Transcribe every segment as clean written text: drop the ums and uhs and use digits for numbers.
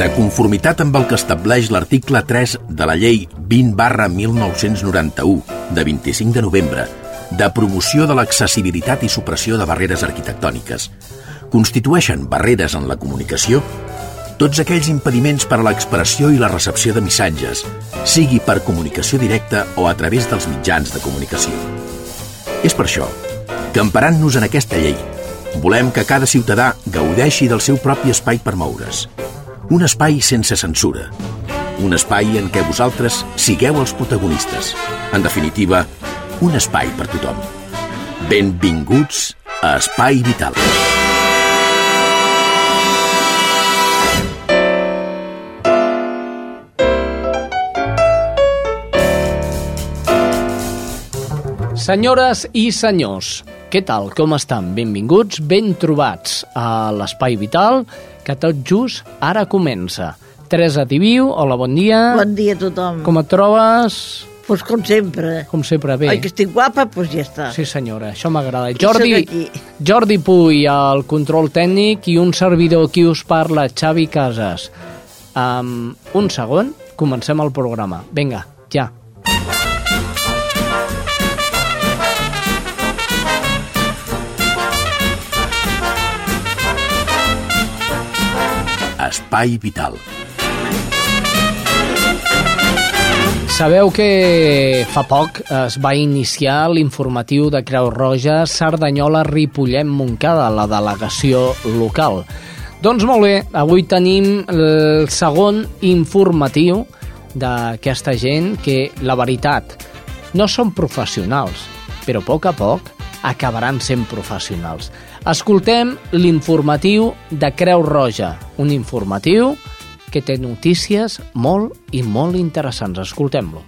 De conformitat amb el que estableix l'article 3 de la Llei 20/1991, de 25 de novembre, de promoció de l'accessibilitat i supressió de barreres arquitectòniques, constitueixen barreres en la comunicació tots aquells impediments per a l'expressió i la recepció de missatges, sigui per comunicació directa o a través dels mitjans de comunicació. És per això que, emparant-nos en aquesta llei, volem que cada ciutadà gaudeixi del seu propi espai per moure's. Un espai sense censura. Un espai en què vosaltres sigueu els protagonistes. En definitiva, un espai per tothom. Benvinguts a Espai Vital. Senyores i senyors, què tal? Com estan? Benvinguts, ben trobats a l'Espai Vital, que tot just ara comença. Teresa Tibiu, hola, bon dia. Bon dia a tothom. Com et trobes? Pues com sempre. Com sempre, bé. Oi, que estic guapa, pues ja està. Sí, senyora, això m'agrada. Jordi Puy, al control tècnic, i un servidor qui us parla, Xavi Casas. Un segon, comencem el programa. Vinga, ja. Espai Vital. Sabeu que fa poc es va iniciar l'informatiu de Creu Roja Cerdanyola Ripollet Montcada, la delegació local. Doncs molt bé, avui tenim el segon informatiu d'aquesta gent que, la veritat, no són professionals, però a poc acabaran sent professionals. Escoltem l'informatiu de Creu Roja, un informatiu que té notícies molt i molt interessants. Escoltem-lo.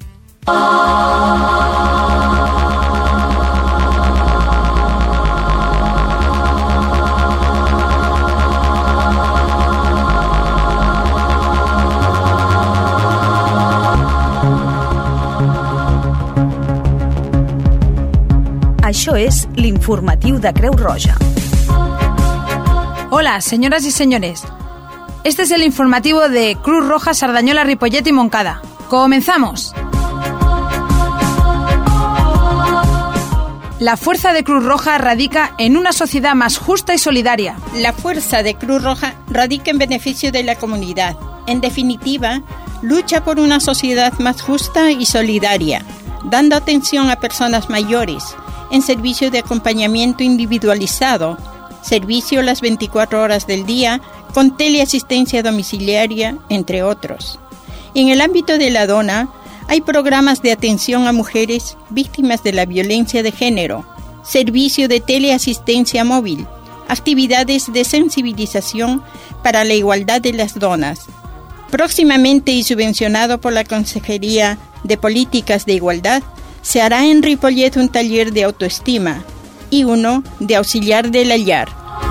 Això és l'informatiu de Creu Roja. Hola, señoras y señores. Este es el informativo de Cruz Roja Cerdanyola Ripollet y Montcada. ¡Comenzamos! La fuerza de Cruz Roja radica en una sociedad más justa y solidaria. La fuerza de Cruz Roja radica en beneficio de la comunidad. En definitiva, lucha por una sociedad más justa y solidaria, dando atención a personas mayores, en servicio de acompañamiento individualizado, servicio las 24 horas del día, con teleasistencia domiciliaria, entre otros. En el ámbito de la dona, hay programas de atención a mujeres víctimas de la violencia de género, servicio de teleasistencia móvil, actividades de sensibilización para la igualdad de las donas. Próximamente y subvencionado por la Consejería de Políticas de Igualdad, se hará en Ripollet un taller de autoestima y uno de auxiliar de la llar.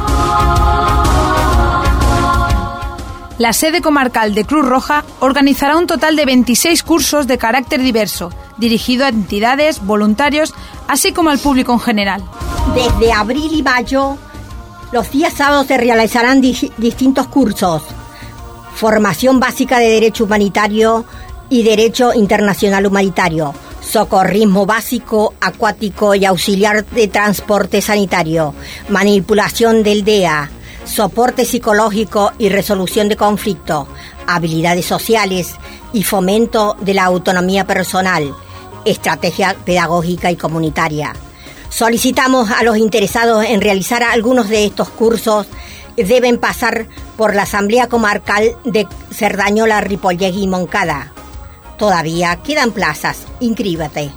La sede comarcal de Cruz Roja organizará un total de 26 cursos de carácter diverso, dirigido a entidades, voluntarios, así como al público en general. Desde abril y mayo, los días sábados se realizarán distintos cursos. Formación básica de Derecho Humanitario y Derecho Internacional Humanitario. Socorrismo básico, acuático y auxiliar de transporte sanitario, manipulación del DEA, soporte psicológico y resolución de conflictos, habilidades sociales y fomento de la autonomía personal, estrategia pedagógica y comunitaria. Solicitamos a los interesados en realizar algunos de estos cursos deben pasar por la Asamblea Comarcal de Cerdanyola, Ripollet y Montcada. Todavía quedan plazas. Inscríbete.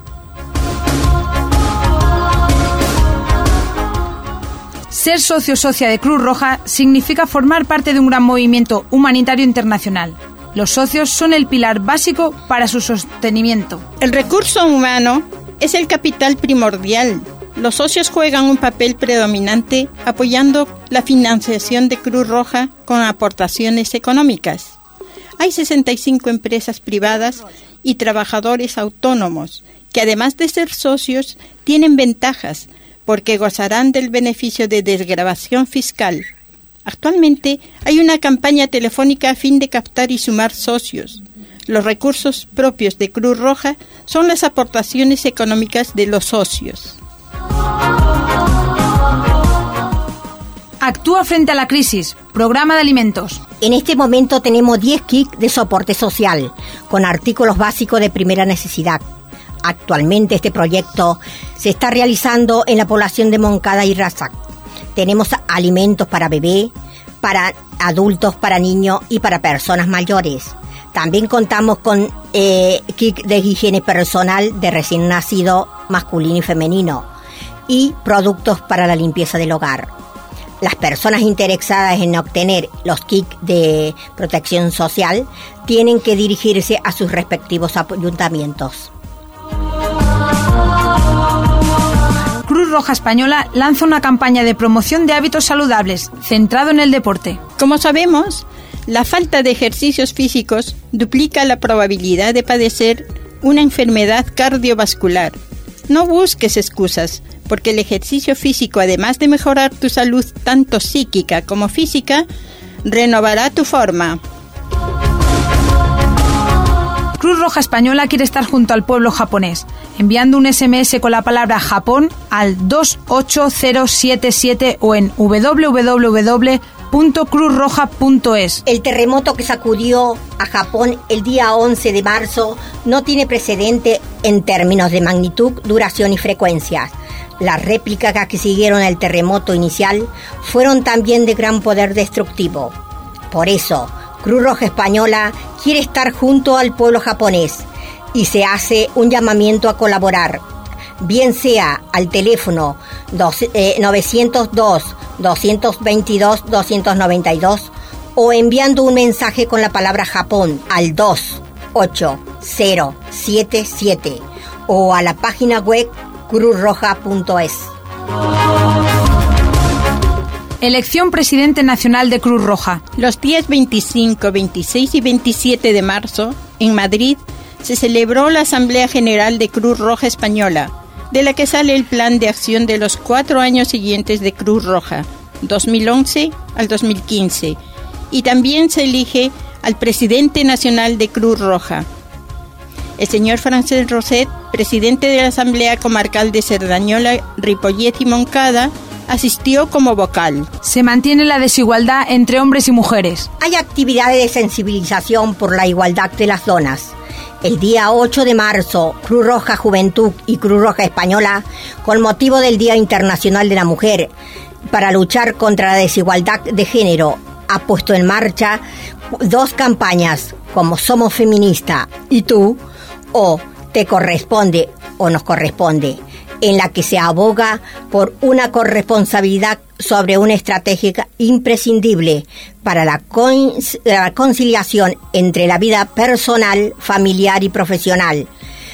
Ser socio o socia de Cruz Roja significa formar parte de un gran movimiento humanitario internacional. Los socios son el pilar básico para su sostenimiento. El recurso humano es el capital primordial. Los socios juegan un papel predominante apoyando la financiación de Cruz Roja con aportaciones económicas. Hay 65 empresas privadas y trabajadores autónomos que, además de ser socios, tienen ventajas porque gozarán del beneficio de desgravación fiscal. Actualmente hay una campaña telefónica a fin de captar y sumar socios. Los recursos propios de Cruz Roja son las aportaciones económicas de los socios. Actúa frente a la crisis. Programa de alimentos. En este momento tenemos 10 kits de soporte social, con artículos básicos de primera necesidad. Actualmente este proyecto se está realizando en la población de Moncada y Razac. Tenemos alimentos para bebé, para adultos, para niños y para personas mayores. También contamos con kit de higiene personal de recién nacido masculino y femenino y productos para la limpieza del hogar. Las personas interesadas en obtener los kits de protección social tienen que dirigirse a sus respectivos ayuntamientos. Cruz Roja Española lanza una campaña de promoción de hábitos saludables, centrado en el deporte. Como sabemos, la falta de ejercicios físicos duplica la probabilidad de padecer una enfermedad cardiovascular. No busques excusas, porque el ejercicio físico, además de mejorar tu salud tanto psíquica como física, renovará tu forma. Cruz Roja Española quiere estar junto al pueblo japonés, enviando un SMS con la palabra Japón al 28077 o en www.cruzroja.es. El terremoto que sacudió a Japón el día 11 de marzo no tiene precedente en términos de magnitud, duración y frecuencias. Las réplicas que siguieron al terremoto inicial fueron también de gran poder destructivo. Por eso, Cruz Roja Española quiere estar junto al pueblo japonés y se hace un llamamiento a colaborar, bien sea al teléfono 902-222-292 o enviando un mensaje con la palabra Japón al 28077 o a la página web cruzroja.es. Elección Presidente Nacional de Cruz Roja. Los días 25, 26 y 27 de marzo, en Madrid, se celebró la Asamblea General de Cruz Roja Española, de la que sale el plan de acción de los 4 años siguientes de Cruz Roja, 2011 al 2015, y también se elige al Presidente Nacional de Cruz Roja. El señor Francesc Roset, presidente de la Asamblea Comarcal de Cerdañola, Ripollet y Moncada, asistió como vocal. Se mantiene la desigualdad entre hombres y mujeres. Hay actividades de sensibilización por la igualdad de las donas. El día 8 de marzo, Cruz Roja Juventud y Cruz Roja Española, con motivo del Día Internacional de la Mujer, para luchar contra la desigualdad de género, ha puesto en marcha 2 campañas, como Somos Feminista y Tú, o Te Corresponde o Nos Corresponde, en la que se aboga por una corresponsabilidad sobre una estrategia imprescindible para la conciliación entre la vida personal, familiar y profesional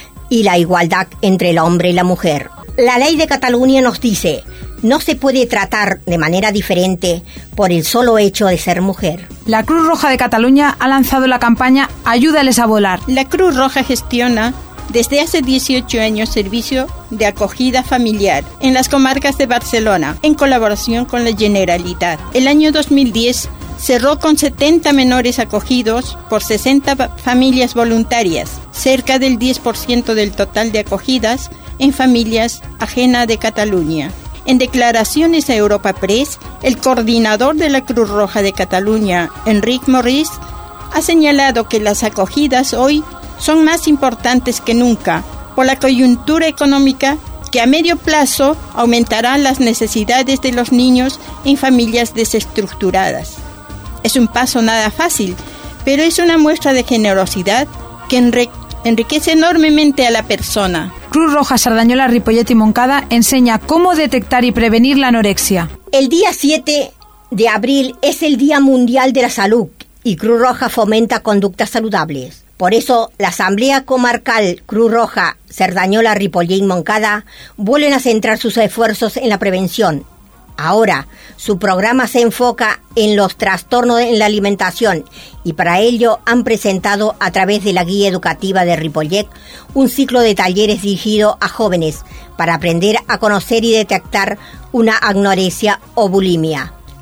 y la igualdad entre el hombre y la mujer. La ley de Cataluña nos dice: no se puede tratar de manera diferente por el solo hecho de ser mujer. La Cruz Roja de Cataluña ha lanzado la campaña Ayúdales a volar. La Cruz Roja gestiona desde hace 18 años servicio de acogida familiar en las comarcas de Barcelona, en colaboración con la Generalitat. El año 2010 cerró con 70 menores acogidos por 60 familias voluntarias, cerca del 10% del total de acogidas en familias ajenas de Cataluña. En declaraciones a Europa Press, el coordinador de la Cruz Roja de Cataluña, Enric Morris, ha señalado que las acogidas hoy son más importantes que nunca por la coyuntura económica que a medio plazo aumentará las necesidades de los niños en familias desestructuradas. Es un paso nada fácil, pero es una muestra de generosidad que enriquece enormemente a la persona. Cruz Roja Cerdañola, Ripollet y Moncada enseña cómo detectar y prevenir la anorexia. El día 7 de abril es el Día Mundial de la Salud y Cruz Roja fomenta conductas saludables. Por eso, la Asamblea Comarcal Cruz Roja Cerdañola, Ripollet y Moncada vuelven a centrar sus esfuerzos en la prevención. Ahora, su programa se enfoca en los trastornos en la alimentación y para ello han presentado a través de la guía educativa de Ripollet un ciclo de talleres dirigido a jóvenes para aprender a conocer y detectar una anorexia o bulimia.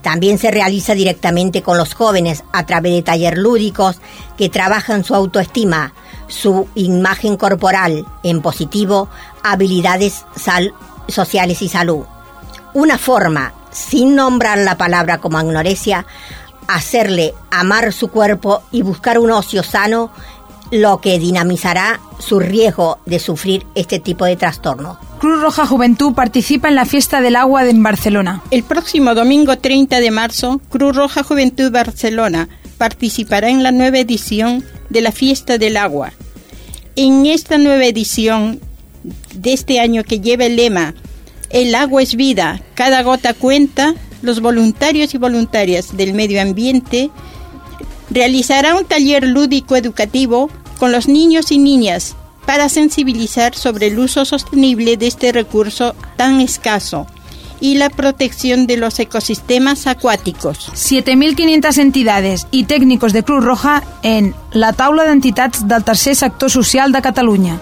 También se realiza directamente con los jóvenes a través de talleres lúdicos que trabajan su autoestima, su imagen corporal en positivo, habilidades sociales y salud. Una forma, sin nombrar la palabra como anorexia, hacerle amar su cuerpo y buscar un ocio sano, lo que dinamizará su riesgo de sufrir este tipo de trastorno. Cruz Roja Juventud participa en la Fiesta del Agua en Barcelona. El próximo domingo 30 de marzo, Cruz Roja Juventud Barcelona participará en la nueva edición de la Fiesta del Agua. En esta nueva edición de este año, que lleva el lema "El agua es vida, cada gota cuenta", los voluntarios y voluntarias del medio ambiente realizarán un taller lúdico educativo con los niños y niñas para sensibilizar sobre el uso sostenible de este recurso tan escaso y la protección de los ecosistemas acuáticos. 7.500 entidades i tècnicos de Cruz Roja en la taula d'entitats del tercer sector social de Catalunya.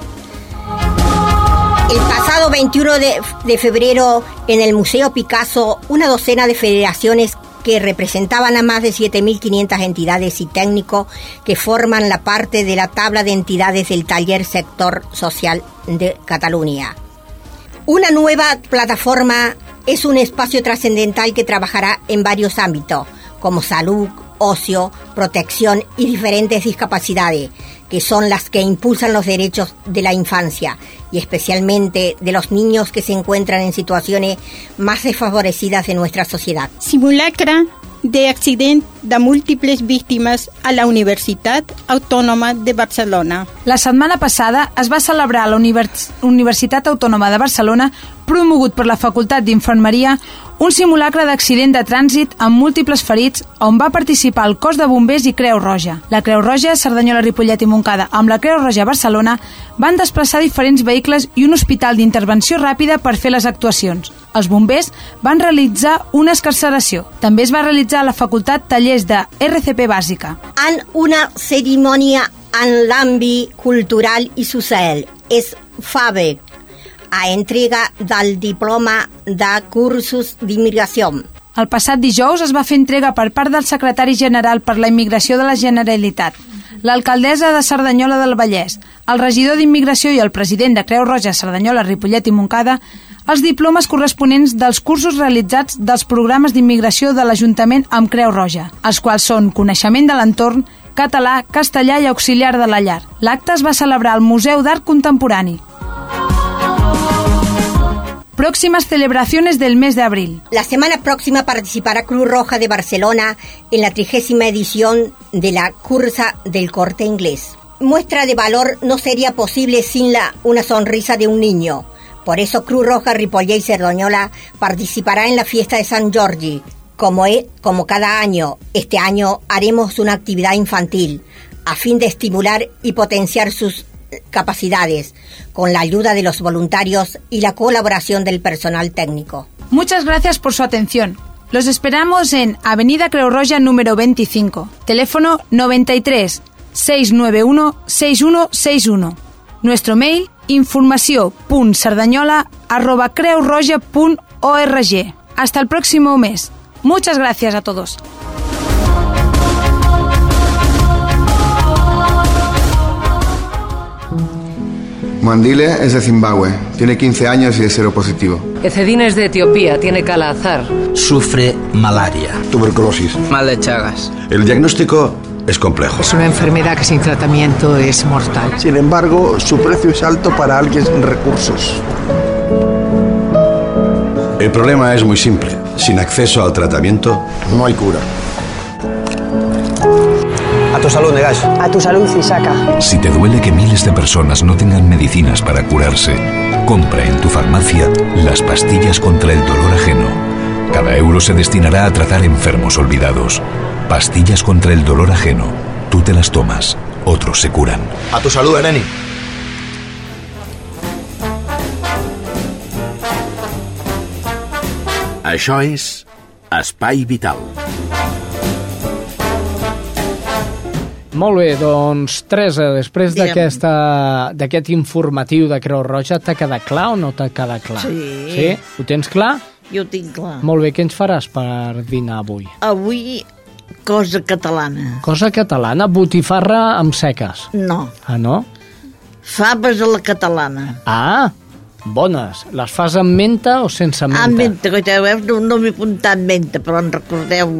El pasado 21 de febrero, en el Museo Picasso, una docena de federaciones que representaban a más de 7.500 entidades y técnicos que forman la parte de la tabla de entidades del taller sector social de Cataluña. Una nueva plataforma es un espacio trascendental que trabajará en varios ámbitos, como salud, ocio, protección y diferentes discapacidades, que son las que impulsan los derechos de la infancia y especialmente de los niños que se encuentran en situaciones más desfavorecidas de nuestra sociedad. Simulacra de accident de múltiples víctimes a la Universitat Autònoma de Barcelona. La setmana passada es va celebrar a la Universitat Autònoma de Barcelona, promogut per la Facultat d'Infermeria, un simulacre d'accident de trànsit amb múltiples ferits on va participar el cos de bombers i Creu Roja. La Creu Roja, Cerdanyola, Ripollet i Montcada amb la Creu Roja Barcelona van desplaçar diferents vehicles i un hospital d'intervenció ràpida per fer les actuacions. Els bombers van realitzar una escarceració. També es va realitzar a la facultat tallers de RCP bàsica. En una cerimònia en l'àmbit cultural i social es FABEC a entrega del diploma de cursos d'immigració. El passat dijous es va fer entrega per part del secretari general per la immigració de la Generalitat, l'alcaldessa de Cerdanyola del Vallès, el regidor d'Immigració i el president de Creu Roja Cerdanyola, Ripollet i Montcada, els diplomes corresponents dels cursos realitzats dels programes d'immigració de l'Ajuntament amb Creu Roja, els quals són Coneixement de l'entorn, Català, Castellà i Auxiliar de la llar. L'acte es va celebrar al Museu d'Art Contemporani. Próximas celebraciones del mes de abril. La semana próxima participará Cruz Roja de Barcelona en la 30ª edición de la Cursa del Corte Inglés. Muestra de valor no sería posible sin una sonrisa de un niño. Por eso Cruz Roja Ripollet y Cerdanyola participará en la fiesta de Sant Jordi. Como cada año, este año haremos una actividad infantil a fin de estimular y potenciar sus capacidades, con la ayuda de los voluntarios y la colaboración del personal técnico. Muchas gracias por su atención. Los esperamos en Avenida Creu Roja número 25, teléfono 93 691 6161. Nuestro mail informació.cerdanyola@creurroja.org. Hasta el próximo mes. Muchas gracias a todos. Mwandile es de Zimbabue, tiene 15 años y es seropositivo. Ecedín es de Etiopía, tiene Kala-Azar. Sufre malaria. Tuberculosis. Mal de Chagas. El diagnóstico es complejo. Es una enfermedad que sin tratamiento es mortal. Sin embargo, su precio es alto para alguien sin recursos. El problema es muy simple. Sin acceso al tratamiento, no hay cura. A tu salud, Negash. A tu salud, Isaka. Si te duele que miles de personas no tengan medicinas para curarse, compra en tu farmacia las pastillas contra el dolor ajeno. Cada euro se destinará a tratar enfermos olvidados. Pastillas contra el dolor ajeno. Tú te las tomas, otros se curan. A tu salud, Eleni. Això és Espai Vital. Molt bé, doncs Teresa, després d'aquest informatiu de Creu Roja, t'ha quedat clar o no t'ha quedat clar? Sí. Sí? Ho tens clar? Jo ho tinc clar. Molt bé, què ens faràs per dinar avui? Avui, cosa catalana. Cosa catalana? Botifarra amb seques? No. Ah, no? Faves a la catalana. Ah, bones. Les fas amb menta o sense menta? Amb menta, que ja veus, no m'he apuntat menta, però en recordeu.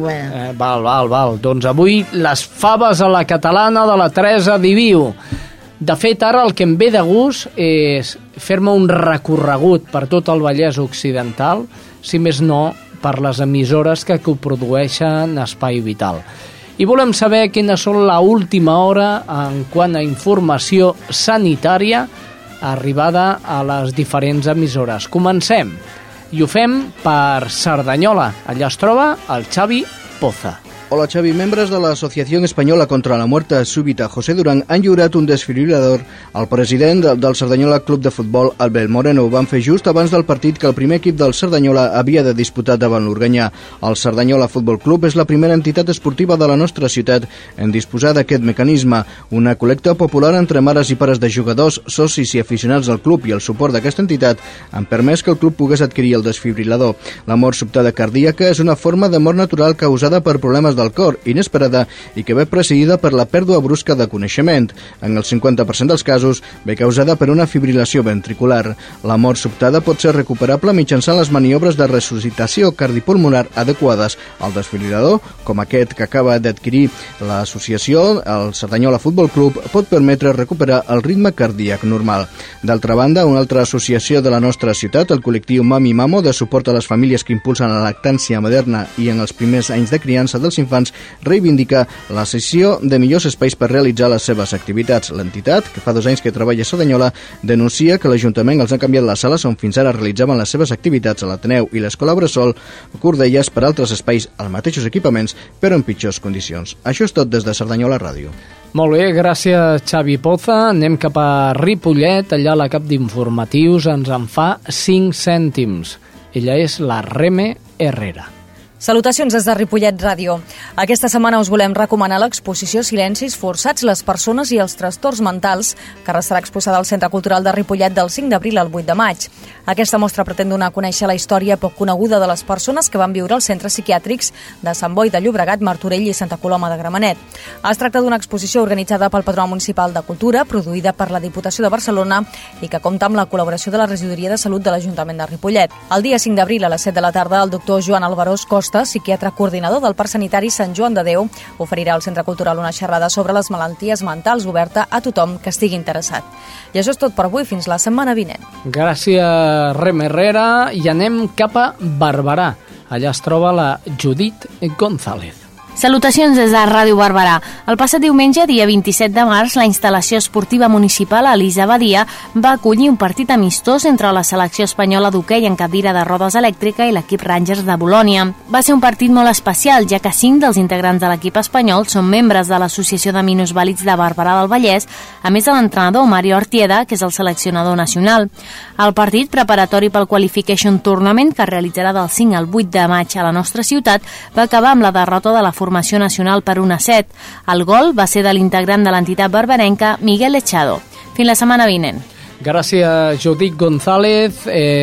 Val. Doncs avui les faves a la catalana de la Teresa Diviu. De fet, ara el que em ve de gust és fer-me un recorregut per tot el Vallès Occidental, si més no, per les emissores que coprodueixen Espai Vital. I volem saber quines són l'última hora en quant a informació sanitària arribada a les diferents emissores. Comencem, i ho fem per Cerdanyola. Allà es troba el Xavi Poza. Hola Xavi, membres de l'Associació Espanyola contra la Muerte Súbita José Durán han lliurat un desfibrilador al president del Cerdanyola Club de Futbol, Albert Moreno. Ho van fer just abans del partit que el primer equip del Cerdanyola havia de disputar davant l'Organyà. El Cerdanyola Futbol Club és la primera entitat esportiva de la nostra ciutat en disposar d'aquest mecanisme. Una col·lecta popular entre mares i pares de jugadors, socis i aficionats del club i el suport d'aquesta entitat han permès que el club pogués adquirir el desfibrilador. La mort sobtada cardíaca és una forma de mort natural causada per problemes del cor, inesperada i que ve precedida per la pèrdua brusca de coneixement. En el 50% dels casos ve causada per una fibrilació ventricular. La mort sobtada pot ser recuperable mitjançant les maniobres de resuscitació cardipulmonar adequades. El desfibrilador, com aquest que acaba d'adquirir l'associació, el Cerdanyola Futbol Club, pot permetre recuperar el ritme cardíac normal. D'altra banda, una altra associació de la nostra ciutat, el col·lectiu Mami Mamo, de suport a les famílies que impulsen la lactància moderna i en els primers anys de criança dels infants, reivindica la cessió de millors espais per realitzar les seves activitats. L'entitat, que fa 2 anys que treballa a Cerdanyola, denuncia que l'Ajuntament els ha canviat les sales on fins ara realitzaven les seves activitats a l'Ateneu i l'Escola Bressol Cordelles per altres espais als mateixos equipaments, però en pitjors condicions. Això és tot des de Cerdanyola Ràdio. Molt bé, gràcies Xavi Poza. Anem cap a Ripollet, allà la cap d'informatius ens en fa 5 cèntims. Ella és la Reme Herrera. Salutacions des de Ripollet Ràdio. Aquesta setmana us volem recomanar l'exposició Silencis forçats, les persones i els trastorns mentals, que restarà exposada al Centre Cultural de Ripollet del 5 d'abril al 8 de maig. Aquesta mostra pretén donar a conèixer la història poc coneguda de les persones que van viure als centres psiquiàtrics de Sant Boi de Llobregat, Martorell i Santa Coloma de Gramenet. Es tracta d'una exposició organitzada pel Patronat Municipal de Cultura, produïda per la Diputació de Barcelona i que compta amb la col·laboració de la Regidoria de Salut de l'Ajuntament de Ripollet. El dia 5 d'abril a les 7 de la tarda, el doctor Joan Alvarós Costa, psiquiatre coordinador del Parc Sanitari Sant Joan de Déu, oferirà al Centre Cultural una xerrada sobre les malalties mentals oberta a tothom que estigui interessat. I això és tot per avui, fins la setmana vinent. Gràcies, Rem Herrera, i anem cap a Barberà. Allà es troba la Judit González. Salutacions des de Ràdio Barberà. El passat diumenge, dia 27 de març, la instal·lació esportiva municipal Elisa Badia va acollir un partit amistós entre la selecció espanyola d'hoquei en cadira de rodes elèctrica i l'equip Rangers de Bolònia. Va ser un partit molt especial, ja que 5 dels integrants de l'equip espanyol són membres de l'Associació de Minusvàlids de Barberà del Vallès, a més de l'entrenador Mario Artieda, que és el seleccionador nacional. El partit preparatori pel Qualification Tournament, que es realitzarà del 5 al 8 de maig a la nostra ciutat, va acabar amb la derrota de la formació nacional per 1-7. El gol va ser de l'integrant de l'entitat barberenca, Miguel Echado. Fins la setmana vinent. Gràcies, Judit González.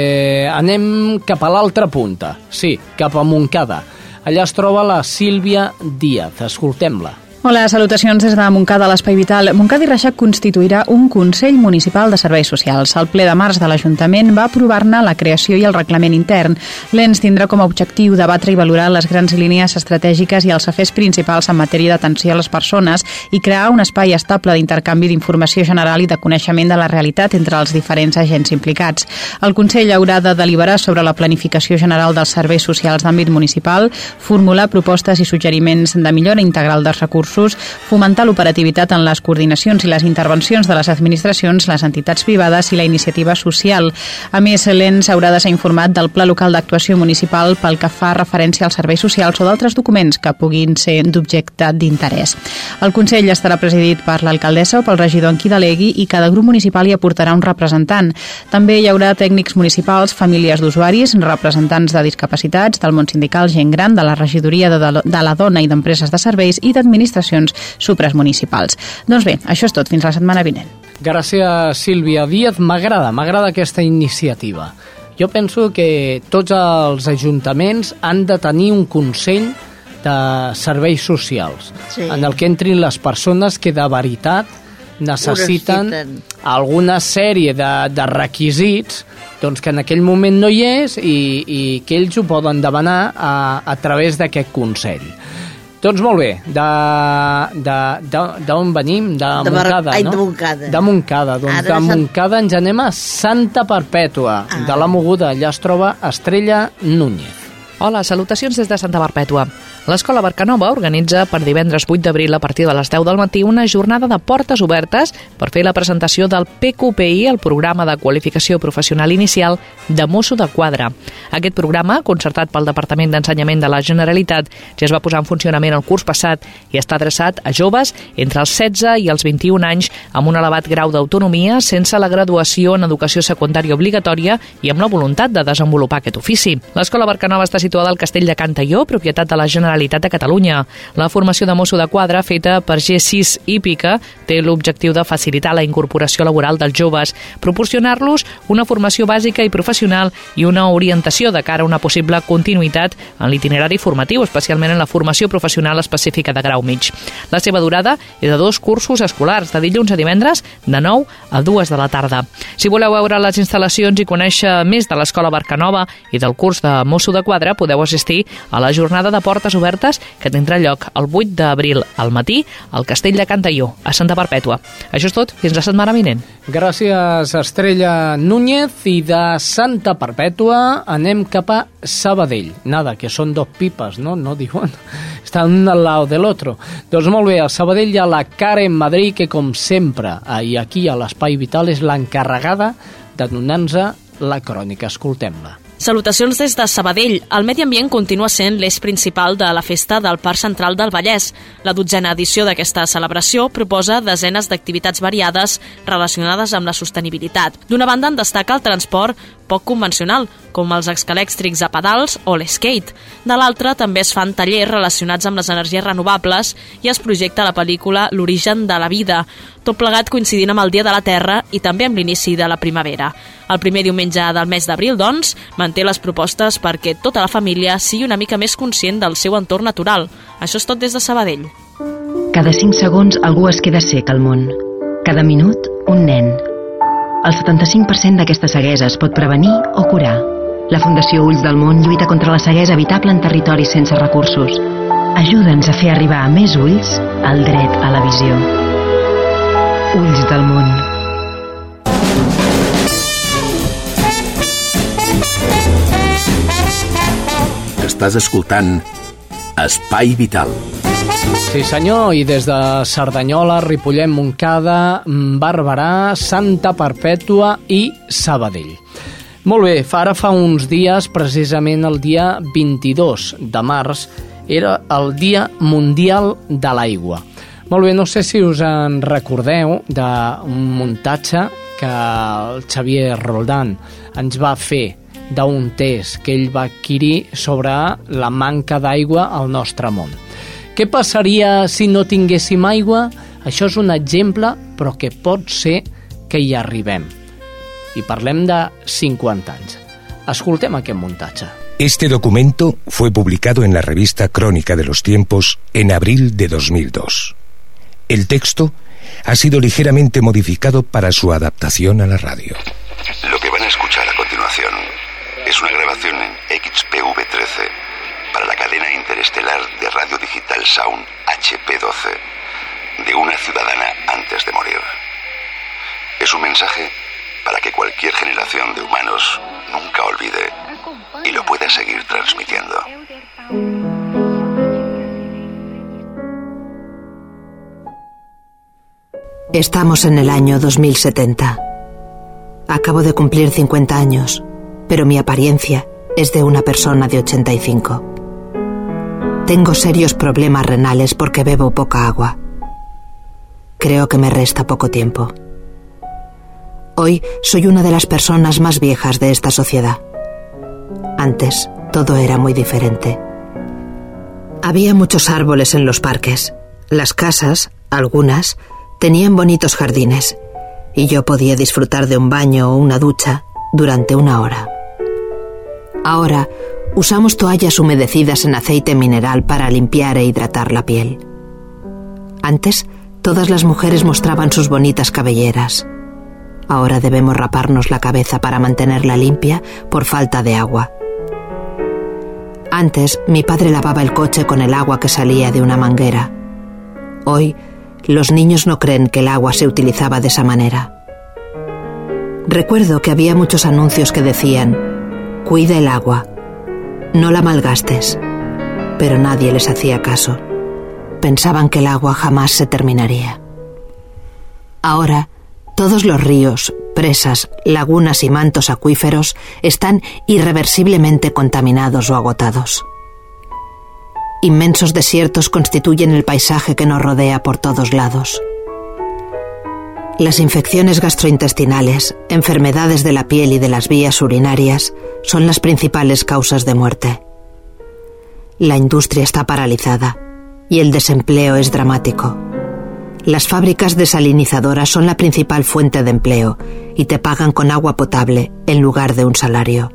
Anem cap a l'altra punta. Sí, cap a Montcada. Allà es troba la Sílvia Díaz. Escoltem-la. Hola, salutacions des de Montcada, l'Espai Vital. Montcada i Reixac constituirà un Consell Municipal de Serveis Socials. El ple de març de l'Ajuntament va aprovar-ne la creació i el reglament intern. L'ENS tindrà com a objectiu debatre i valorar les grans línies estratègiques i els afers principals en matèria d'atenció a les persones i crear un espai estable d'intercanvi d'informació general i de coneixement de la realitat entre els diferents agents implicats. El Consell haurà de deliberar sobre la planificació general dels serveis socials d'àmbit municipal, formular propostes i suggeriments de millora integral dels recursos, fomentar l'operativitat en les coordinacions i les intervencions de les administracions, les entitats privades i la iniciativa social. A més, l'ENS haurà de ser informat del Pla Local d'Actuació Municipal pel que fa referència als serveis socials o d'altres documents que puguin ser d'objecte d'interès. El Consell estarà presidit per l'alcaldessa o pel regidor en qui delegui i cada grup municipal hi aportarà un representant. També hi haurà tècnics municipals, famílies d'usuaris, representants de discapacitats, del món sindical, gent gran, de la regidoria de la dona i d'empreses de serveis i d'administracions supramunicipals. Doncs bé, això és tot. Fins la setmana vinent. Gràcies, Sílvia Díaz. M'agrada aquesta iniciativa. Jo penso que tots els ajuntaments han de tenir un consell de serveis socials, en el que entrin les persones que de veritat necessiten alguna sèrie de requisits, doncs que en aquell moment no hi és i que ells ho poden demanar a través d'aquest consell. Doncs molt bé, d'on venim? De Montcada, no? De Montcada. De Montcada, doncs de Montcada ens anem a Santa Perpètua, de la Moguda. Allà es troba Estrella Núñez. Hola, salutacions des de Santa Perpètua. L'Escola Barcanova organitza per divendres 8 d'abril a partir de les 10 del matí una jornada de portes obertes per fer la presentació del PQPI, el programa de qualificació professional inicial de mosso de quadre. Aquest programa, concertat pel Departament d'Ensenyament de la Generalitat, ja es va posar en funcionament el curs passat i està adreçat a joves entre els 16 i els 21 anys amb un elevat grau d'autonomia, sense la graduació en educació secundària obligatòria i amb la voluntat de desenvolupar aquest ofici. L'Escola Barcanova està situada al Castell de Can Taió, propietat de la Generalitat de Catalunya. La formació de mosso de quadre, feta per G6 Hípica, té l'objectiu de facilitar la incorporació laboral dels joves, proporcionar-los una formació bàsica i professional i una orientació de cara a una possible continuïtat en l'itinerari formatiu, especialment en la formació professional específica de grau mig. La seva durada és de 2 cursos escolars, de dilluns a divendres, de 9 a 2 de la tarda. Si voleu veure les instal·lacions i conèixer més de l'Escola Barcanova i del curs de mosso de quadre, podeu assistir a la jornada de portes obertes que tindrà lloc el 8 d'abril al matí al Castell de Can Taió, a Santa Perpètua. Això és tot, fins la setmana vinent. Gràcies, Estrella Núñez. I de Santa Perpètua anem cap a Sabadell. Nada, que són 2 pipes, no? No diuen. Estan un al lado del otro. Doncs molt bé, a Sabadell hi ha la Karen Madrid, que com sempre, i aquí a l'Espai Vital, és l'encarregada de donar-nos la crònica. Escoltem-la. Salutacions des de Sabadell. El medi ambient continua sent l'eix principal de la festa del Parc Central del Vallès. La 12a edició d'aquesta celebració proposa desenes d'activitats variades relacionades amb la sostenibilitat. D'una banda en destaca el transport poc convencional, com els escalèxtrics a pedals o l'skate. De l'altra també es fan tallers relacionats amb les energies renovables i es projecta la pel·lícula L'origen de la vida, tot plegat coincidint amb el Dia de la Terra i també amb l'inici de la primavera. El primer diumenge del mes d'abril, doncs, manté les propostes perquè tota la família sigui una mica més conscient del seu entorn natural. Això és tot des de Sabadell. Cada 5 segons algú es queda sec al món. Cada minut, un nen. El 75% d'aquesta ceguesa es pot prevenir o curar. La Fundació Ulls del Món lluita contra la ceguesa evitable en territoris sense recursos. Ajuda'ns a fer arribar a més ulls el dret a la visió. Ulls del Món. Estàs escoltant Espai Vital. Sí senyor, i des de Cerdanyola, Ripollet, Montcada, Barberà, Santa Perpètua i Sabadell. Molt bé, ara fa uns dies, precisament el dia 22 de març, era el Dia Mundial de l'Aigua. Molt bé, no sé si us en recordeu d'un muntatge que el Xavier Roldán ens va fer d'un test que ell va adquirir sobre la manca d'aigua al nostre món. Què passaria si no tinguéssim aigua? Això és un exemple, però que pot ser que hi arribem. I parlem de 50 anys. Escoltem aquest muntatge. Este documento fue publicado en la revista Crónica de los Tiempos en abril de 2002. El texto ha sido ligeramente modificado para su adaptación a la radio. Lo que van a escuchar a continuación es una grabación en XPV13 para la cadena interestelar de radio digital Sound HP12 de una ciudadana antes de morir. Es un mensaje para que cualquier generación de humanos nunca olvide y lo pueda seguir transmitiendo. Estamos en el año 2070. Acabo de cumplir 50 años, pero mi apariencia es de una persona de 85. Tengo serios problemas renales porque bebo poca agua. Creo que me resta poco tiempo. Hoy soy una de las personas más viejas de esta sociedad. Antes, todo era muy diferente. Había muchos árboles en los parques. Las casas, algunas, tenían bonitos jardines y yo podía disfrutar de un baño o una ducha durante 1 hora. Ahora, usamos toallas humedecidas en aceite mineral para limpiar e hidratar la piel. Antes, todas las mujeres mostraban sus bonitas cabelleras. Ahora debemos raparnos la cabeza para mantenerla limpia por falta de agua. Antes, mi padre lavaba el coche con el agua que salía de una manguera. Hoy, los niños no creen que el agua se utilizaba de esa manera. Recuerdo que había muchos anuncios que decían: cuida el agua, no la malgastes. Pero nadie les hacía caso. Pensaban que el agua jamás se terminaría. Ahora, todos los ríos, presas, lagunas y mantos acuíferos están irreversiblemente contaminados o agotados. Inmensos desiertos constituyen el paisaje que nos rodea por todos lados. Las infecciones gastrointestinales, enfermedades de la piel y de las vías urinarias son las principales causas de muerte. La industria está paralizada y el desempleo es dramático. Las fábricas desalinizadoras son la principal fuente de empleo y te pagan con agua potable en lugar de un salario.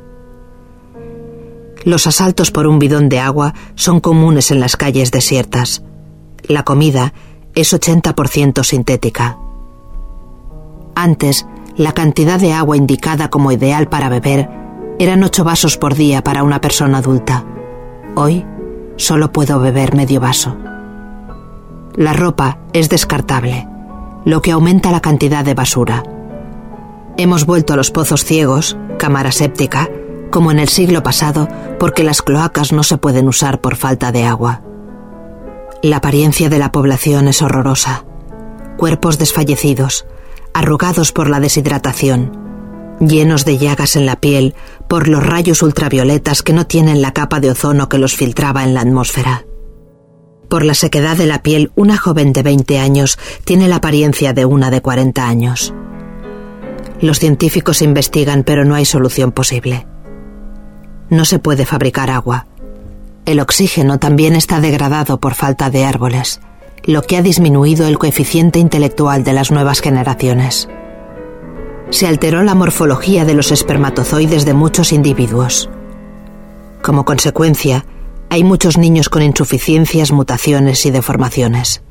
Los asaltos por un bidón de agua son comunes en las calles desiertas. La comida es 80% sintética. Antes, la cantidad de agua indicada como ideal para beber eran 8 vasos por día para una persona adulta. Hoy, solo puedo beber medio vaso. La ropa es descartable, lo que aumenta la cantidad de basura. Hemos vuelto a los pozos ciegos, cámara séptica, como en el siglo pasado, porque las cloacas no se pueden usar por falta de agua. La apariencia de la población es horrorosa. Cuerpos desfallecidos, arrugados por la deshidratación, llenos de llagas en la piel por los rayos ultravioletas que no tienen la capa de ozono que los filtraba en la atmósfera. Por la sequedad de la piel, una joven de 20 años tiene la apariencia de una de 40 años. Los científicos investigan, pero no hay solución posible. No se puede fabricar agua. El oxígeno también está degradado por falta de árboles, lo que ha disminuido el coeficiente intelectual de las nuevas generaciones. Se alteró la morfología de los espermatozoides de muchos individuos. Como consecuencia, hay muchos niños con insuficiencias, mutaciones y deformaciones.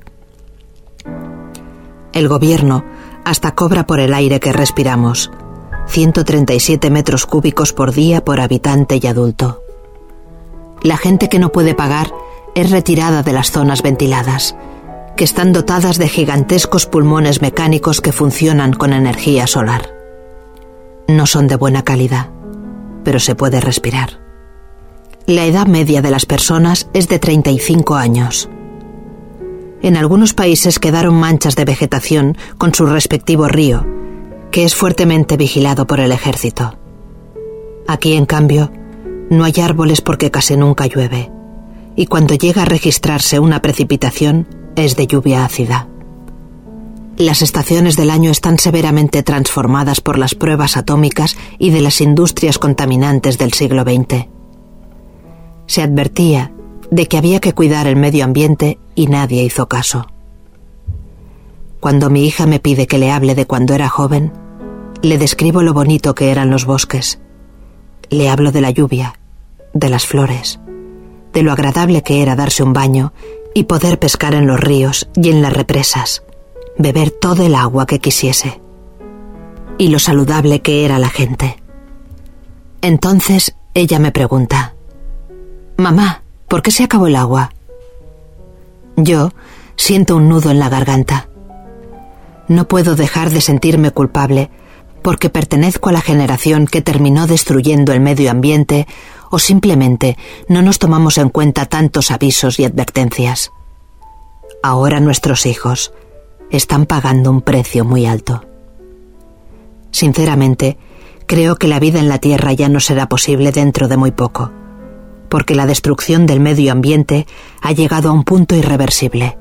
El gobierno hasta cobra por el aire que respiramos, 137 metros cúbicos por día por habitante y adulto. La gente que no puede pagar es retirada de las zonas ventiladas, que están dotadas de gigantescos pulmones mecánicos que funcionan con energía solar. No son de buena calidad, pero se puede respirar. La edad media de las personas es de 35 años. En algunos países quedaron manchas de vegetación con su respectivo río, que es fuertemente vigilado por el ejército. Aquí, en cambio, no hay árboles porque casi nunca llueve, y cuando llega a registrarse una precipitación, es de lluvia ácida. Las estaciones del año están severamente transformadas por las pruebas atómicas y de las industrias contaminantes del siglo XX. Se advertía de que había que cuidar el medio ambiente y nadie hizo caso. Cuando mi hija me pide que le hable de cuando era joven, le describo lo bonito que eran los bosques. Le hablo de la lluvia, de las flores, de lo agradable que era darse un baño y poder pescar en los ríos y en las represas, beber todo el agua que quisiese, y lo saludable que era la gente. Entonces ella me pregunta: «Mamá, ¿por qué se acabó el agua?» Yo siento un nudo en la garganta. No puedo dejar de sentirme culpable porque pertenezco a la generación que terminó destruyendo el medio ambiente, o simplemente no nos tomamos en cuenta tantos avisos y advertencias. Ahora nuestros hijos están pagando un precio muy alto. Sinceramente, creo que la vida en la Tierra ya no será posible dentro de muy poco, porque la destrucción del medio ambiente ha llegado a un punto irreversible.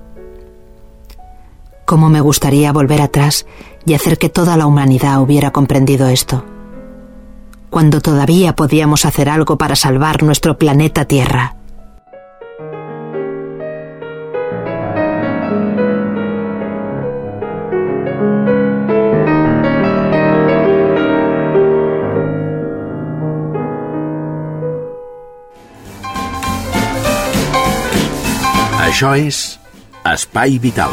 Cómo me gustaría volver atrás y hacer que toda la humanidad hubiera comprendido esto, cuando todavía podíamos hacer algo para salvar nuestro planeta Tierra. Això és Espai Vital.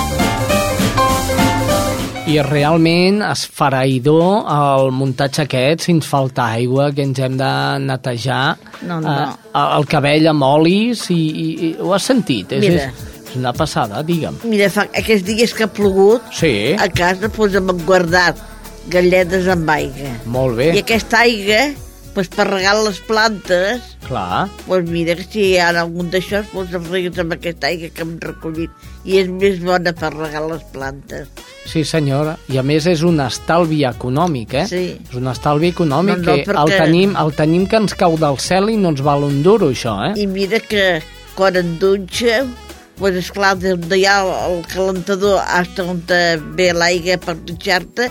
I realment esfereïdor el muntatge aquest, si ens falta aigua, que ens hem de netejar el cabell amb olis i ho has sentit? Mira. És una passada, digue'm. Mira, fa aquests dies que ha plogut, a casa hem guardat galledes amb aigua. Molt bé. I aquesta aigua, per regar les plantes, clar, mira, si hi ha algun d'això, em regues amb aquesta aigua que hem recollit. I és més bona per regar les plantes. Sí, senyora. I a més és un estalvi econòmic, eh? Sí. És un estalvi econòmic perquè... el tenim que ens cau del cel i no ens val un duro, això, eh? I mira que quan en dutxa, esclar, d'on hi ha el calentador fins on ve l'aigua per dutxar-te,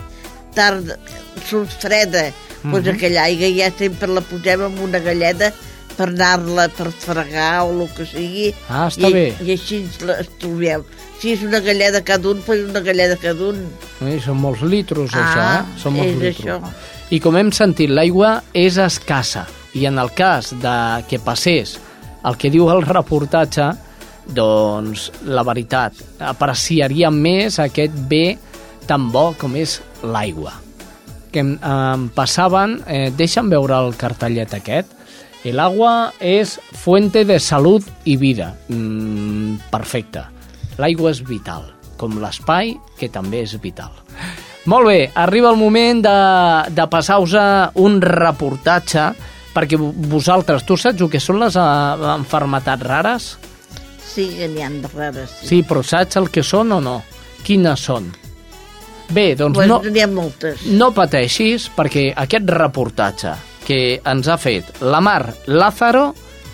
surt freda. Aquella aigua ja sempre la posem en una galleda per anar-la per fregar o el que sigui. Està bé. I així ens trobem. Si és una galleda cada un, una galleda cada un. Són molts litros, això, eh? Són molts litros. Això. I com hem sentit, l'aigua és escassa. I en el cas de que passés el que diu el reportatge, doncs, la veritat, apreciaríem més aquest bé tan bo com és l'aigua. Que em passaven, deixa'm veure el cartellet aquest. El agua és fuente de salud i vida. Perfecte. L'aigua és vital, com l'espai, que també és vital. Molt bé, arriba el moment de passar-vos un reportatge, perquè vosaltres, tu saps el que són les malalties rares? Sí, n'hi ha de rares. Sí, però saps el que són o no? Quines són? Bé, doncs n'hi ha moltes. No pateixis, perquè aquest reportatge que ens ha fet la Mar Lázaro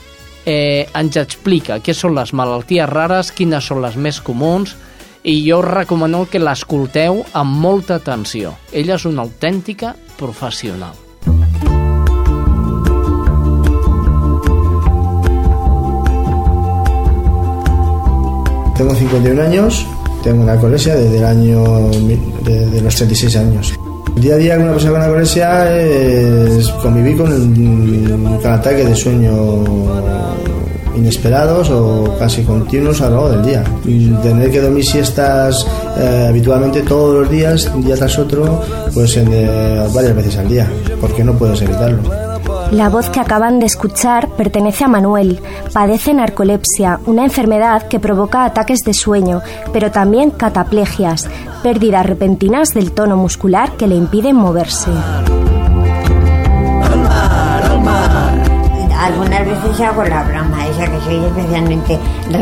ens explica què són les malalties rares, quines són les més comuns, i jo us recomano que l'escolteu amb molta atenció. Ella és una autèntica professional. Tengo 51 años. Tengo una narcolepsia desde los 36 años. El día a día con una persona con narcolepsia es convivir con ataques de sueño inesperados o casi continuos a lo largo del día. Tener que dormir siestas habitualmente todos los días, un día tras otro, pues varias veces al día, porque no puedes evitarlo. La voz que acaban de escuchar pertenece a Manuel. Padece narcolepsia, una enfermedad que provoca ataques de sueño, pero también cataplegias, pérdidas repentinas del tono muscular que le impiden moverse. Algunas veces hago la broma esa que soy especialmente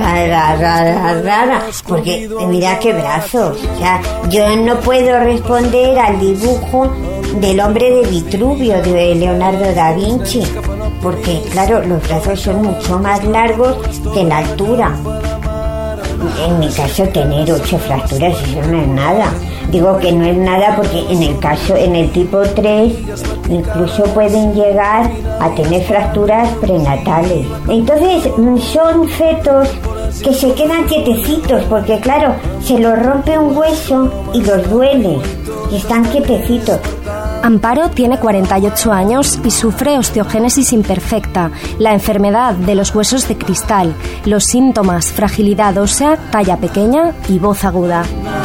rara, porque mira qué brazos. O sea, yo no puedo responder al dibujo del hombre de Vitruvio de Leonardo da Vinci, porque claro, los brazos son mucho más largos que la altura. En mi caso, tener 8 fracturas, eso no es nada. Digo que no es nada porque en el tipo 3 incluso pueden llegar a tener fracturas prenatales. Entonces son fetos que se quedan quietecitos porque claro, se los rompe un hueso y los duele y están quietecitos. Amparo tiene 48 años y sufre osteogénesis imperfecta, la enfermedad de los huesos de cristal. Los síntomas: fragilidad ósea, talla pequeña y voz aguda.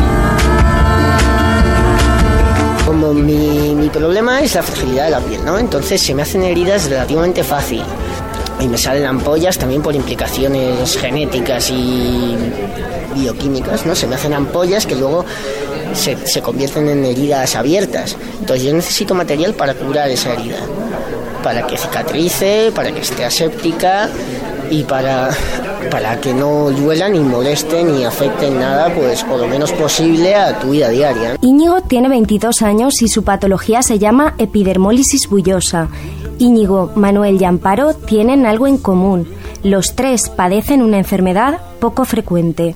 Como mi problema es la fragilidad de la piel, ¿no? Entonces se me hacen heridas relativamente fácil. Y me salen ampollas también por implicaciones genéticas y bioquímicas, ¿no? Se me hacen ampollas que luego se convierten en heridas abiertas. Entonces yo necesito material para curar esa herida, para que cicatrice, para que esté aséptica y para que no duela ni moleste ni afecten nada, pues por lo menos posible a tu vida diaria. Íñigo tiene 22 años y su patología se llama epidermólisis bullosa. Íñigo, Manuel y Amparo tienen algo en común. Los tres padecen una enfermedad poco frecuente.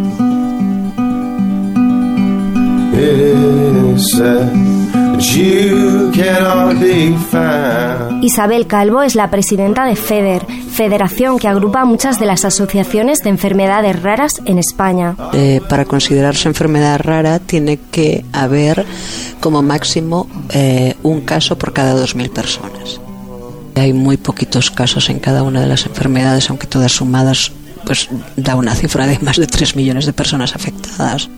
Isabel Calvo es la presidenta de FEDER, federación que agrupa muchas de las asociaciones de enfermedades raras en España. Para considerarse enfermedad rara tiene que haber como máximo un caso por cada 2.000 personas. Hay muy poquitos casos en cada una de las enfermedades, aunque todas sumadas pues da una cifra de más de 3 millones de personas afectadas.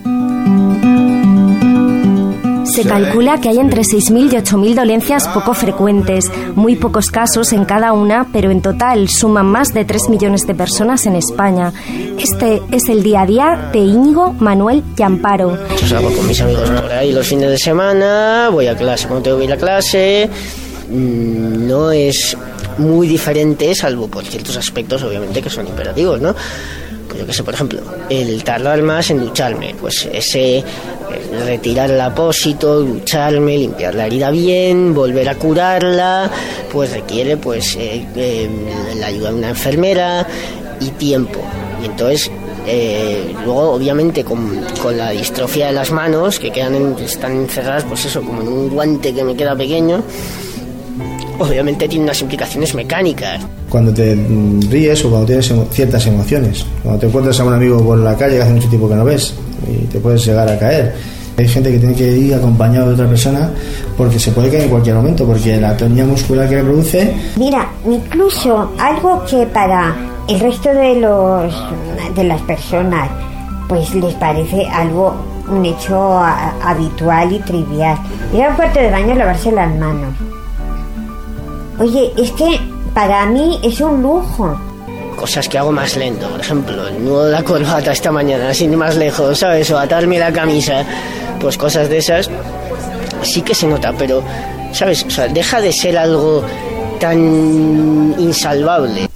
Se calcula que hay entre 6.000 y 8.000 dolencias poco frecuentes, muy pocos casos en cada una, pero en total suman más de 3 millones de personas en España. Este es el día a día de Íñigo, Manuel y Amparo. Yo salgo con mis amigos por ahí los fines de semana, voy a clase cuando tengo que ir a clase, no es muy diferente, salvo por ciertos aspectos obviamente que son imperativos, ¿no? Pues yo que sé, por ejemplo, el tardar más en ducharme, pues ese retirar el apósito, ducharme, limpiar la herida bien, volver a curarla, pues requiere pues la ayuda de una enfermera y tiempo. Y entonces luego obviamente con la distrofia de las manos que están encerradas, pues eso, como en un guante que me queda pequeño, obviamente tiene unas implicaciones mecánicas. Cuando te ríes o cuando tienes ciertas emociones, cuando te encuentras a un amigo por la calle que hace mucho tiempo que no ves y te puedes llegar a caer. Hay gente que tiene que ir acompañado de otra persona porque se puede caer en cualquier momento, porque la tonía muscular que produce... Mira, incluso algo que para el resto de las personas pues les parece un hecho habitual y trivial. Ir a un cuarto de baño a lavarse las manos. Oye, es que para mí es un lujo. Cosas que hago más lento, por ejemplo, el nudo de la corbata esta mañana, sin ir más lejos, ¿sabes? O atarme la camisa, pues cosas de esas sí que se nota, pero, ¿sabes? O sea, deja de ser algo tan insalvable.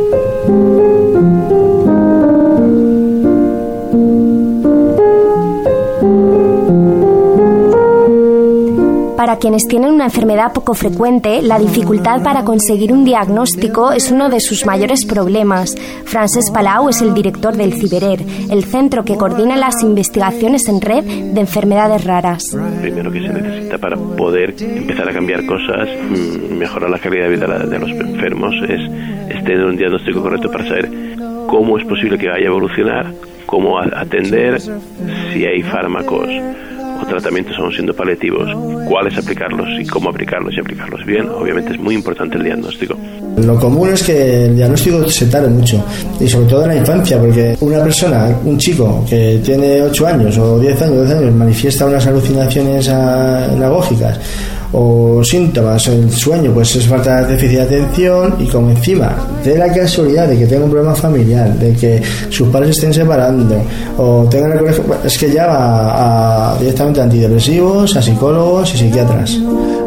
Para quienes tienen una enfermedad poco frecuente, la dificultad para conseguir un diagnóstico es uno de sus mayores problemas. Francesc Palau es el director del CIBERER, el centro que coordina las investigaciones en red de enfermedades raras. Primero que se necesita para poder empezar a cambiar cosas, mejorar la calidad de vida de los enfermos, es tener un diagnóstico correcto para saber cómo es posible que vaya a evolucionar, cómo atender, si hay fármacos o tratamientos aún siendo paliativos, cuáles aplicarlos y cómo aplicarlos y aplicarlos bien. Obviamente es muy importante el diagnóstico. Lo común es que el diagnóstico se tarde mucho, y sobre todo en la infancia, porque una persona, un chico que tiene 8 años o 10 años, 12 años, manifiesta unas alucinaciones anagógicas o síntomas, el sueño, pues es falta de déficit de atención, y como encima de la casualidad de que tenga un problema familiar, de que sus padres estén separando o tengan el colegio, es que ya va directamente a antidepresivos, a psicólogos y psiquiatras.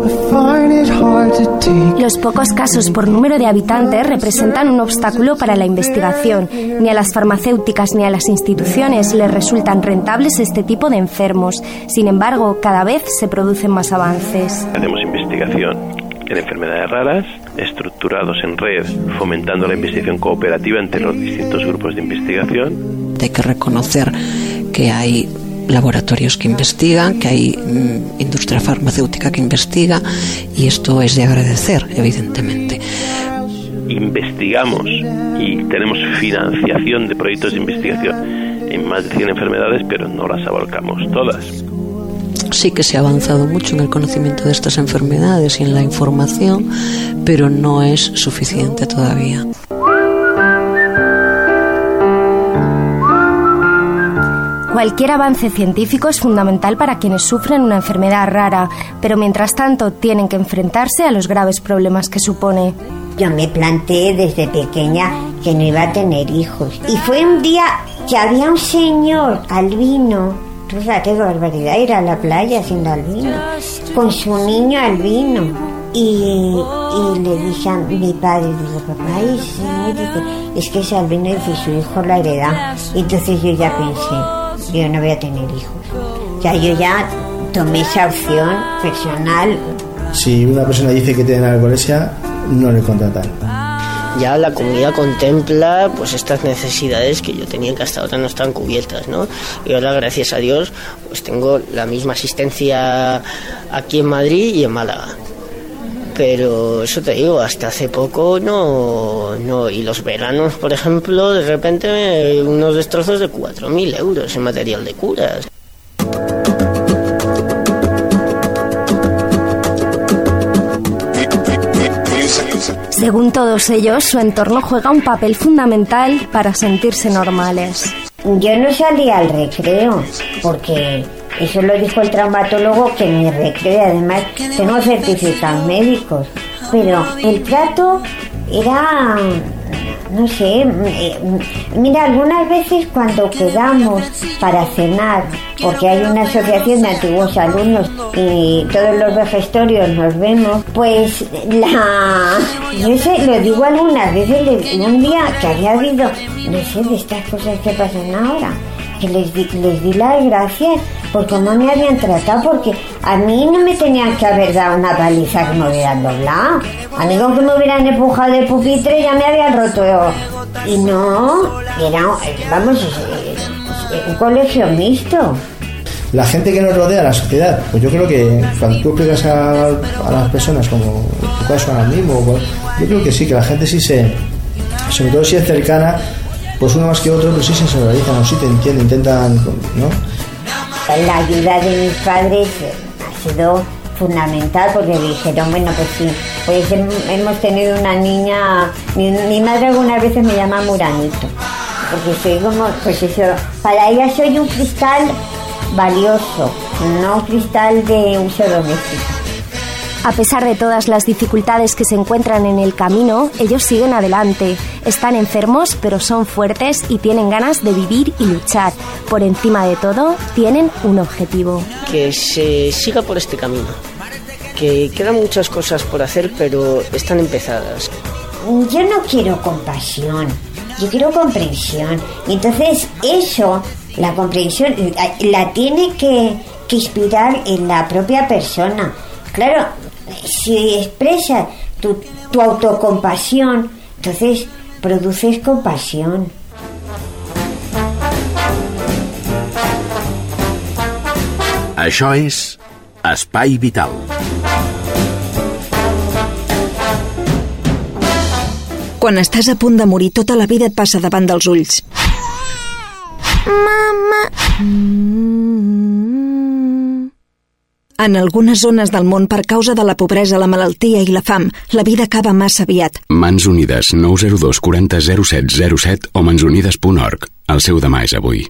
Los pocos casos por número de habitantes representan un obstáculo para la investigación. Ni a las farmacéuticas ni a las instituciones les resultan rentables este tipo de enfermos. Sin embargo, cada vez se producen más avances. Hacemos investigación en enfermedades raras, estructurados en red, fomentando la investigación cooperativa entre los distintos grupos de investigación. Hay que reconocer que hay laboratorios que investigan, que hay industria farmacéutica que investiga, y esto es de agradecer, evidentemente. Investigamos y tenemos financiación de proyectos de investigación en más de 100 enfermedades, pero no las abarcamos todas. Sí que se ha avanzado mucho en el conocimiento de estas enfermedades y en la información, pero no es suficiente todavía. Cualquier avance científico es fundamental para quienes sufren una enfermedad rara, pero mientras tanto tienen que enfrentarse a los graves problemas que supone. Yo me planteé desde pequeña que no iba a tener hijos. Y fue un día que había un señor albino, tú sabes qué barbaridad, ir a la playa siendo albino, con su niño albino. Y le dije a mi padre, digo, papá, es que ese albino, y su hijo la hereda. Entonces yo ya pensé, yo no voy a tener hijos. O sea, yo ya tomé esa opción personal. Si una persona dice que tiene narcolepsia, no le contratan. Ya la comunidad contempla pues estas necesidades que yo tenía, que hasta ahora no están cubiertas, ¿no? Y ahora, gracias a Dios, pues tengo la misma asistencia aquí en Madrid y en Málaga. Pero eso te digo, hasta hace poco no, y los veranos, por ejemplo, de repente unos destrozos de 4.000 euros en material de curas. Según todos ellos, su entorno juega un papel fundamental para sentirse normales. Yo no salía al recreo, porque eso lo dijo el traumatólogo, que en mi recreo, además tengo certificados médicos, pero el trato era, no sé, mira, algunas veces cuando quedamos para cenar, porque hay una asociación de antiguos alumnos y todos los vejestorios nos vemos, pues yo sé, lo digo algunas veces, un día que había habido, no sé, de estas cosas que pasan ahora, que les di las gracias por cómo me habían tratado, porque a mí no me tenían que haber dado una paliza que me hubieran doblado. A mí con que me hubieran empujado del pupitre ya me habían roto. Y no, era, vamos, un colegio mixto. La gente que nos rodea, la sociedad, pues yo creo que cuando tú explicas a las personas como tu caso ahora mismo, yo creo que sí, que la gente sí sobre todo si es cercana, pues uno más que otro, pues sí se solidarizan, o sí te entienden, intentan, ¿no? La ayuda de mis padres ha sido fundamental, porque dijeron, bueno, pues sí, pues hemos tenido una niña, mi madre algunas veces me llama Muranito, porque soy como, pues eso, para ella soy un cristal valioso, no un cristal de uso doméstico. A pesar de todas las dificultades que se encuentran en el camino, ellos siguen adelante. Están enfermos, pero son fuertes y tienen ganas de vivir y luchar. Por encima de todo, tienen un objetivo. Que se siga por este camino. Que quedan muchas cosas por hacer, pero están empezadas. Yo no quiero compasión, yo quiero comprensión. Y entonces eso, la comprensión, la tiene que inspirar en la propia persona. Claro, si expresas tu autocompasión, entonces produces compasión. Això és Espai Vital. Quan estàs a punt de morir, tota la vida et passa davant dels ulls. Mama. En algunes zones del món, per causa de la pobresa, la malaltia i la fam, la vida acaba massa aviat. Mans Unides 902 40 07 07 o mansunides.org. El seu demà és avui.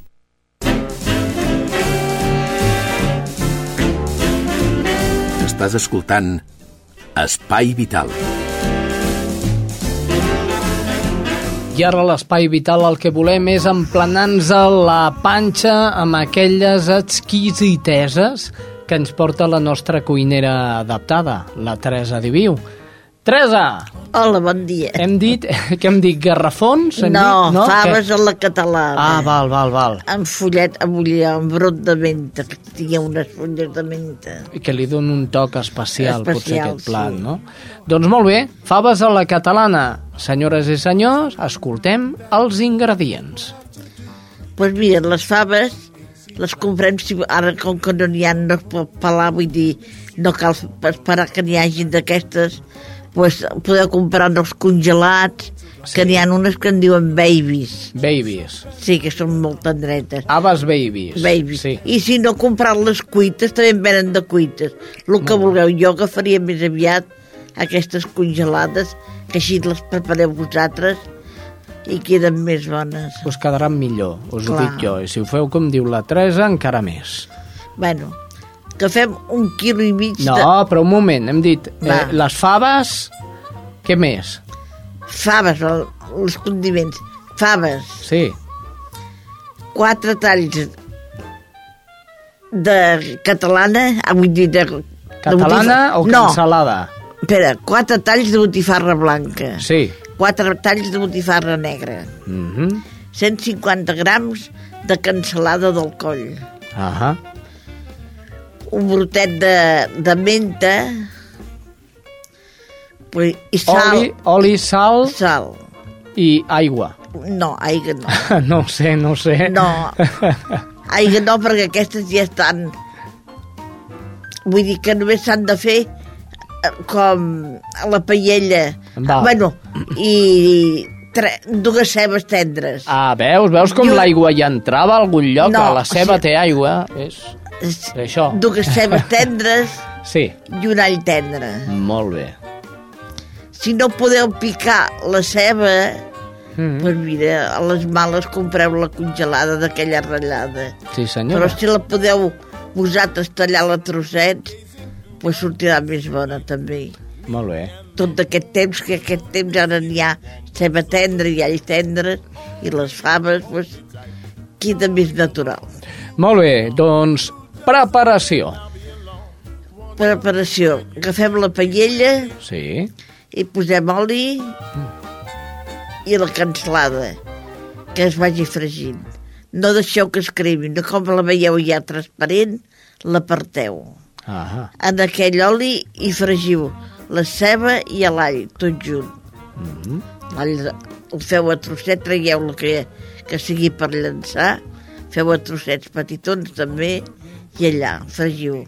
Estàs escoltant Espai Vital. I ara a l'Espai Vital el que volem és emplenar-nos a la panxa amb aquelles exquisiteses que ens porta la nostra cuinera adaptada, la Teresa Diviu. Teresa! Hola, bon dia. Hem dit, què hem dit, garrafons? No, faves a la catalana. Ah, val. Amb fullet, amb brot de menta, que tingui unes fulles de menta. I que li doni un toc especial potser aquest plat, sí. No? Doncs molt bé, faves a la catalana. Senyores i senyors, escoltem els ingredients. Pues mira, les faves les comprem, ara com que no n'hi ha, no es pot pelar, vull dir, no cal esperar que n'hi hagin d'aquestes, pues podeu comprar-nos congelats, sí. Que n'hi ha unes que en diuen babies. Babies. Sí, que són molt tendretes. Habas babies. Babies. Sí. I si no, comprar les cuites, també en venen de cuites. El que vulgueu, jo agafaria més aviat aquestes congelades, que així les prepareu vosaltres, i queden més bones. Us quedaran millor, us ho dic jo. I si ho feu com diu la Teresa, encara més. Bueno, que fem 1,5 quilos No, però un moment, hem dit les faves, què més? Faves, els condiments. Faves. Sí. 4 talls de catalana, vull dir de... Catalana o cansalada? No, espera, 4 talls de botifarra blanca. Sí. 4 talls de botifarra negra. 150 grams de cansalada del coll. Un brotet de menta i sal. Oli, sal i aigua. No, aigua no. No sé. No, aigua no, perquè aquestes ja estan... Vull dir que només s'han de fer com a la paella. Bueno, i 2 cebes tendres. Ah, veus com l'aigua ja entrava a algun lloc? No, la ceba té aigua, és això. 2 cebes tendres sí. I un all tendre. Molt bé. Si no podeu picar la ceba, doncs mira, a les males compreu la congelada d'aquella ratllada. Sí, senyora. Però si la podeu vosaltres tallar-la a trossets, doncs sortirà més bona també. Molt bé. Tot d'aquest temps, que aquest temps ara n'hi ha ceba tendra i all tendre, i les faves, doncs, queda més natural. Molt bé, doncs, preparació. Preparació. Agafem la paella, sí, i posem oli i la cansalada, que es vagi fregint. No deixeu que es cremi, no com la veieu ja transparent, l'aparteu. En aquell oli hi fregiu la ceba i l'all, tot junt. L'all ho feu a trossets, traieu el que sigui per llançar, feu a trossets petitons també, i allà fregiu.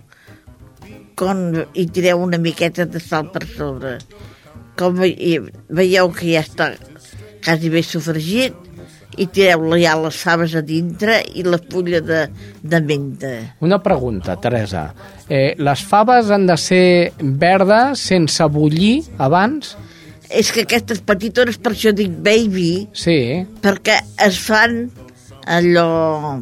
I tireu una miqueta de sal per sobre. Com veieu que ja està quasi bé sofregit, i tireu ja les faves a dintre i la fulla de menta. Una pregunta, Teresa. Les faves han de ser verdes sense bullir abans? És que aquestes petitones, per això dic baby, sí, perquè es fan allò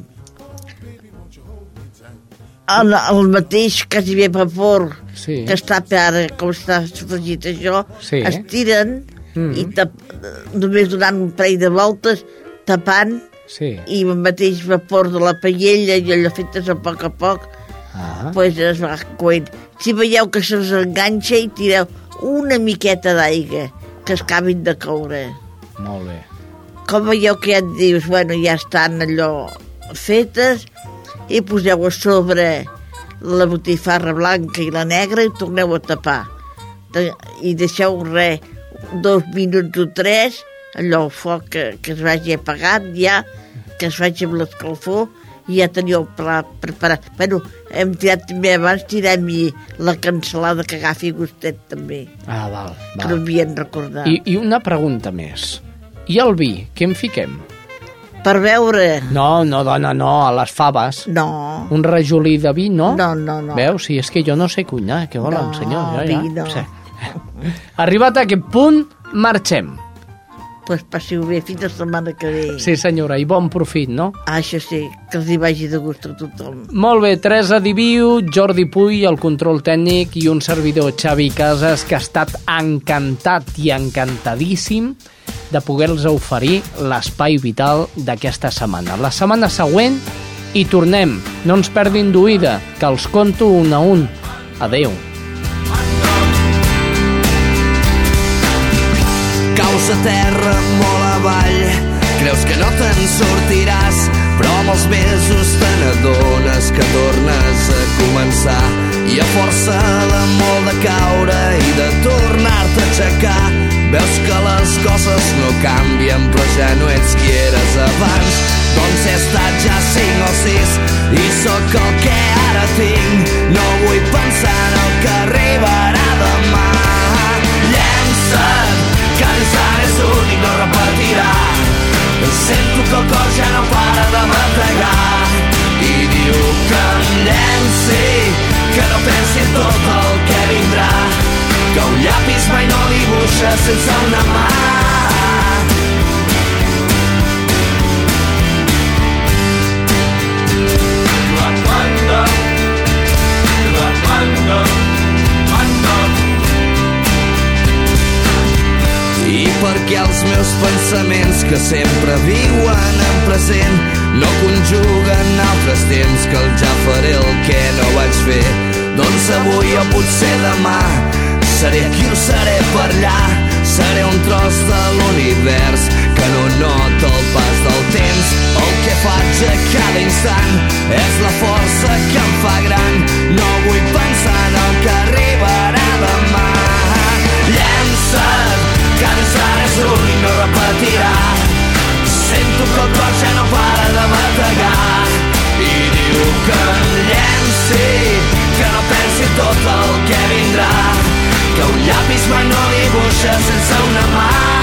el mateix quasi bé vapor, sí, que està ara, com està sofregit això, sí, es tiren i només donant un parell de voltes, tapant, sí, i el mateix vapor de la paella i allò fetes a poc, pues es va coent. Si veieu que se'ls enganxa, i tireu una miqueta d'aigua, que es acabin de coure. Molt bé. Com veieu que ja et dius, bueno, ja estan allò fetes, i poseu a sobre la botifarra blanca i la negra i torneu a tapar. I deixeu 2 minuts o 3, allò el foc que es vagi apagat ja, que es vagi amb l'escalfor, i ja teniu el plat preparat. Bueno, hem tirat també abans, tirem-hi la cansalada que agafi gustet també. Val. Que no havien recordat. I una pregunta més. I el vi, què en fiquem? Per beure. No, dona, no, a les faves. No. Un rajolí de vi, no? No. Veus? Si és que jo no sé cuinar, què volen, senyor? Vi no. Sí. Arribat a aquest punt, marxem. Pues passiu bé, fins la setmana que ve. Sí, senyora, i bon profit, no? Això sí, que els hi vagi de gust a tothom. Molt bé, Teresa Diviu, Jordi Puy, el control tècnic, i un servidor, Xavi Casas, que ha estat encantat i encantadíssim de poder-los oferir l'espai vital d'aquesta setmana. La setmana següent hi tornem. No ens perdin d'oïda, que els conto un a un. Adéu. Caus a terra molt avall, creus que no te'n sortiràs, però amb els mesos te n'adones que tornes a començar, i a força de molt de caure i de tornar-te a aixecar, veus que les coses no canvien, però ja no ets qui eres abans. Doncs he estat ja 5 o 6 i sóc el que ara tinc. No vull pensar en el que arribarà demà. Llença't, que l'ensant és únic, no repetirà. Sento que el cor ja no para de bategar i diu que em llenci, que no pensi en tot el que vindrà, que un llapis mai no dibuixa sense una mà. I perquè els meus pensaments, que sempre viuen en present, no conjuguen altres temps, que el ja faré el que no vaig fer. Doncs avui o potser demà seré aquí o seré per allà, seré un tros de l'univers que no nota el pas del temps. El que faig a cada instant és la força que em fa gran. No vull pensar en el que arribarà demà. Llença't, que l'ensant és únic, no repetirà. Sento que el cor ja no para de bategar i diu que em llenci, que no pensi tot el que vindrà, que un llapis mai no dibuixa sense una mà.